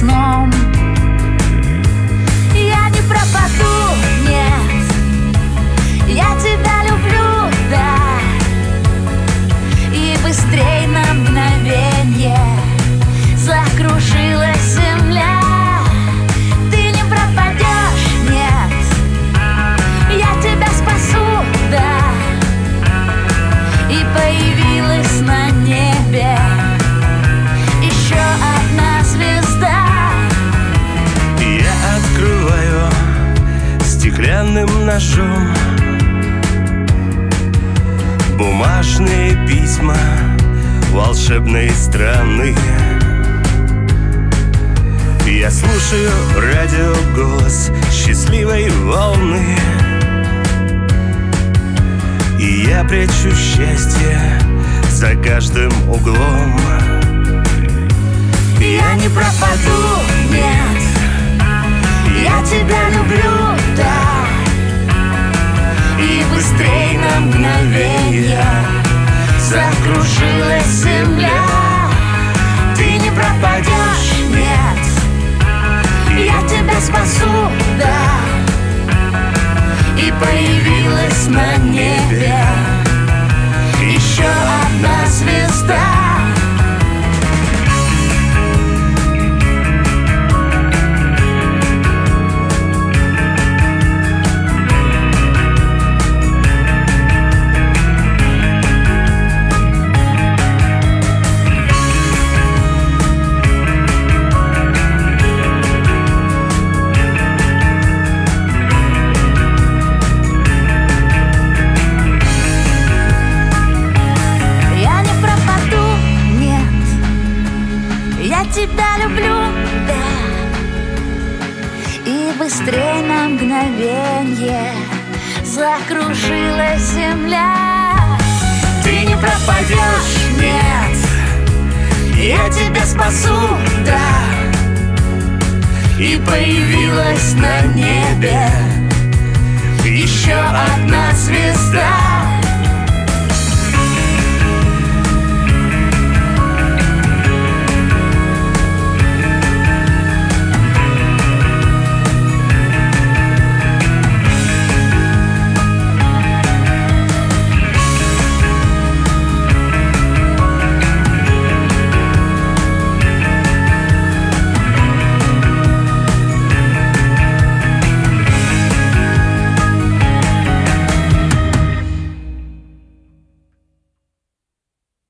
сном. Я не пропаду, нет, я тебя люблю, да. И быстрей на мгновенье закружилась земля. Ты не пропадешь, нет, я тебя спасу, да. И появилась на небе еще одна звезда. Я открываю стеклянным ножом бумажные письма волшебной страны. Я слушаю радиоголос счастливой волны, и я прячу счастье за каждым углом. Я не пропаду, нет, я тебя люблю, да. И быстрей на мгновенье закружилась земля. Ты не пропадешь, нет, я тебя спасу, да. И появилась на небе еще одна звезда. Я тебя люблю, да. И быстрей на мгновенье закружилась земля. Ты не пропадешь, нет, я тебя спасу, да. И появилась на небе еще одна звезда.